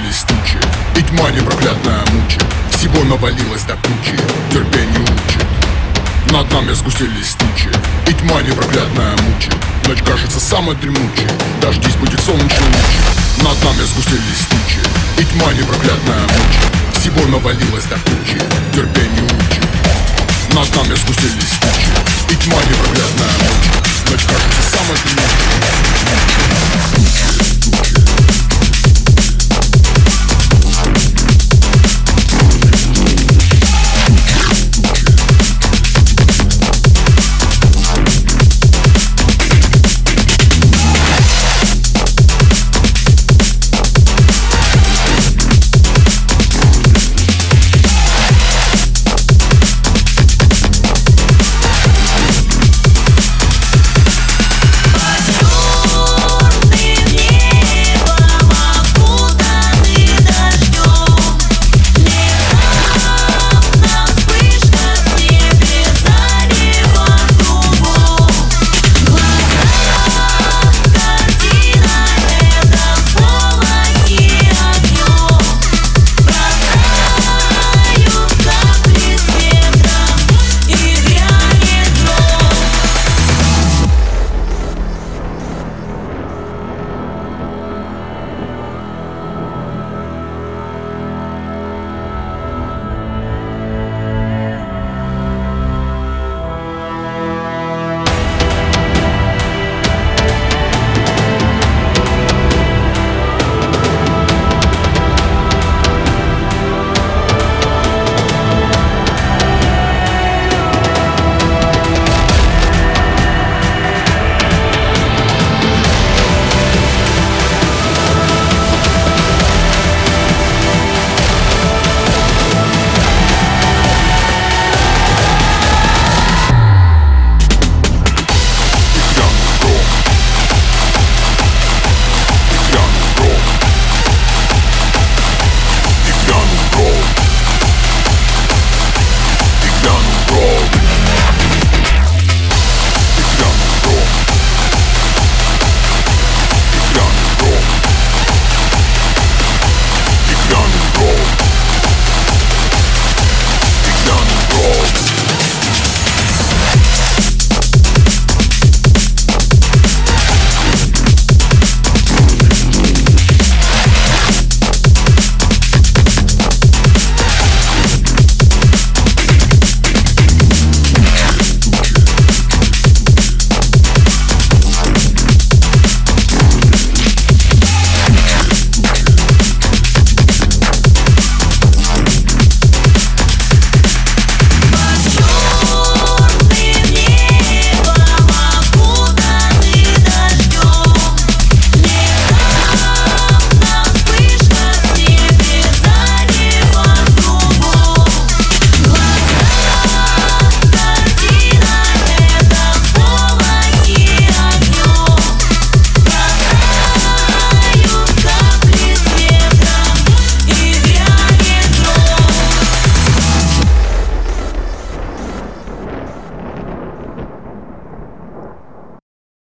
сгустились тучи, и тьма непроклятная мучит. Всего навалилось до кучи, терпение учит. Над нами сгустились тучи, и тьма непроклятная мучит. Ночь кажется самой дремучей, дождись будет солнечный луч. Над нами сгустились тучи, и тьма непроклятная мучит. Всего навалилось до кучи, терпение учит. Над нами сгустились тучи, и тьма непроклятная мучит. Ночь кажется самой дремучей.